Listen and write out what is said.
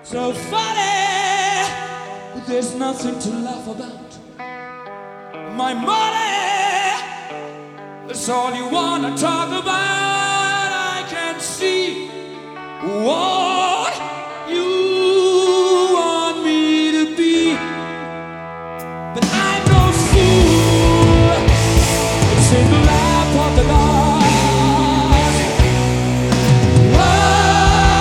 So funny, but there's nothing to laugh about. My money, that's all you wanna talk about. I can see what